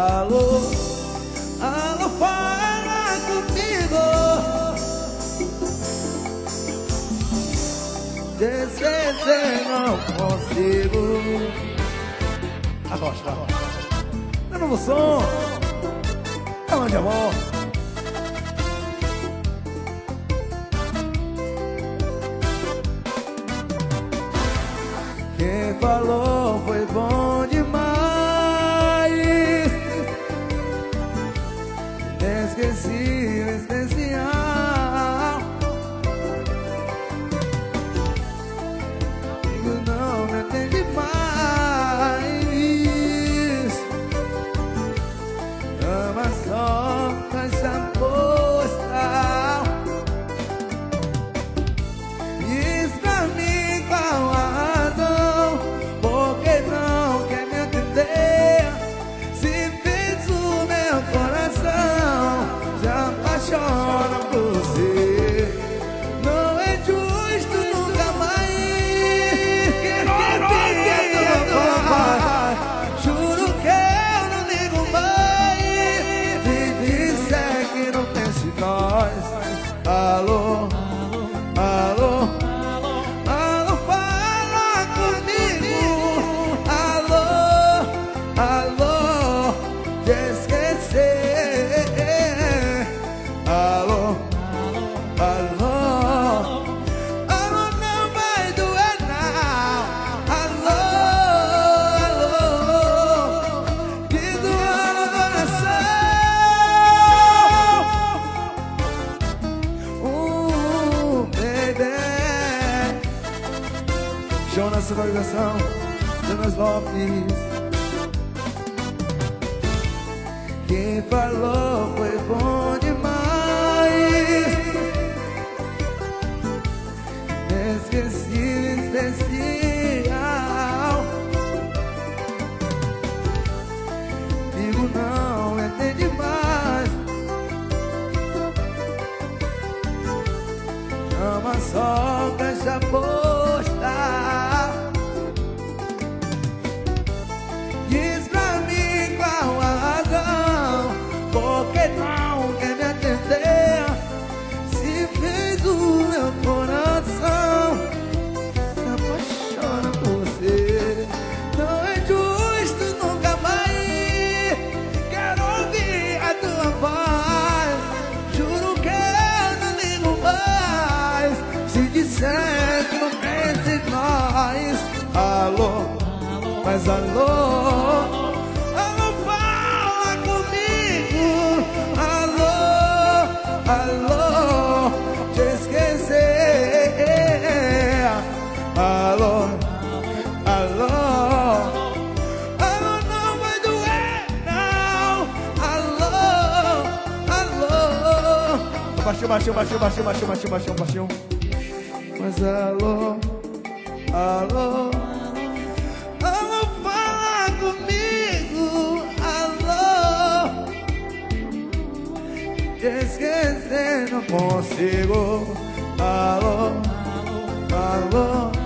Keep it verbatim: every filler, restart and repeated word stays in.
Alô, alô, fala comigo. De esquecer não consigo. Arrocha, arrocha. É novo som. É onde amor. Quem falou foi bom demais. Esqueci o essencial. Digo não me atende mais. Ama só caixa postal. Diz pra mim qual a razão, porque não quer me atender. Se fez o meu coração já apaixona por você. Não é justo nunca mais esquecer do pai. Juro que eu não ligo mais. Se disser que não penso em nós. Alô, alô, alô, fala comigo. Alô, alô, te esquecer. Alô, alô, alô, não vai doer não. Alô, alô, que doa no coração. Uh, baby. Jonas Organização, Jonas Lopes. Quem falou foi bom demais. Esqueci o especial. Digo não, é ter demais. Ama só caixa postal. Diz pra mim qual a razão, porque não quer me atender. Se fez o meu coração se apaixona por você. Não é justo nunca mais. Quero ouvir a tua voz. Juro que eu não ligo mais. Se disser que não pensa em nós. Alô, mas alô, alô, fala comigo. Alô, alô, te esquecer. Alô, alô, alô, não vai doer não. Alô, alô. Baixou, baixou, baixou, baixou, baixou, baixou, baixou, baixou. Mas alô, alô, alô, fala comigo. Alô, te esquecer não consigo. Alô, alô,